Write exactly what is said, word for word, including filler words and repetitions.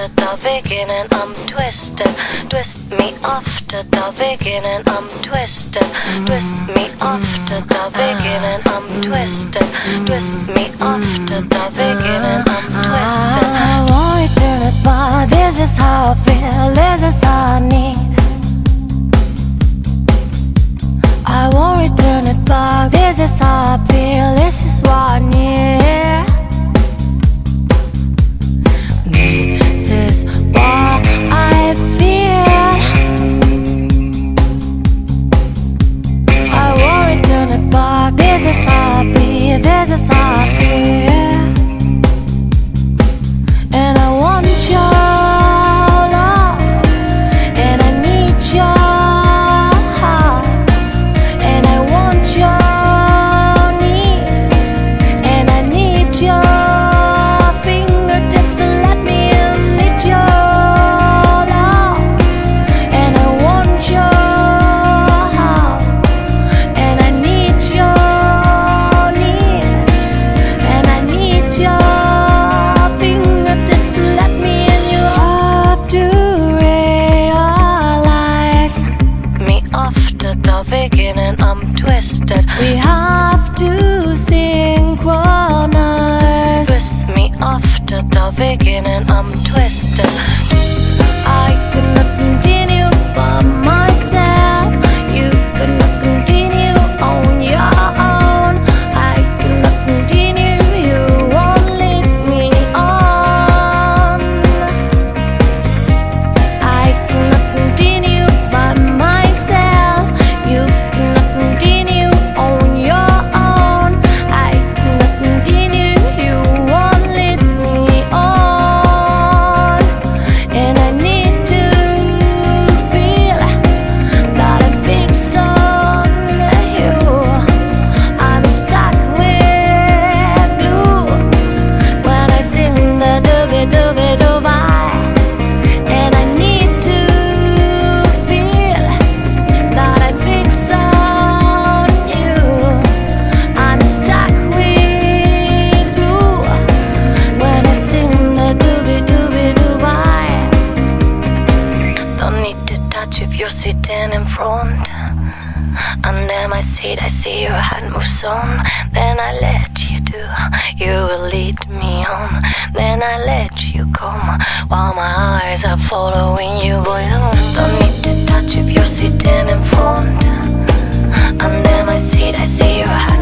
to the beginning, I'm twisted. Twist me off to the beginning, I'm twisted. Twist me off to the beginning, I'm twisted. Twist me off to the beginning, I'm twisted. I won't return it, but this is how I feel, this is how I need. I won't return it back, this is how I feel, this is what I need. This is what I feel. I won't return it back, this is how I feel, this is how I feel. And I want your love, and I need your heart, and I want your need, and I need your fingertips to let me in. Need your love, and I want your heart, and I need your need, and I need your beginning, I'm twisted. We have to synchronize. Twist me off to the beginning, I'm twisted. I cannot continue by myself. You cannot continue on your own. I cannot continue, you won't lead me on. I cannot continue by myself. You cannot continue on your own. I cannot continue, you won't lead me on. And I need to feel that I'm fixed on you. I'm stuck with glue when I sing the dooby-dooby-dooby. And I need to feel that I'm fixed on you. I'm stuck with glue when I sing the dooby-dooby-dooby. Don't need to touch if you're sitting in front. Under my seat I see your hand moves on. Then I let you do, you will lead me on. Then I let you come while my eyes are following you, boy. Don't need to touch if you're sitting in front. Under my seat I see your hand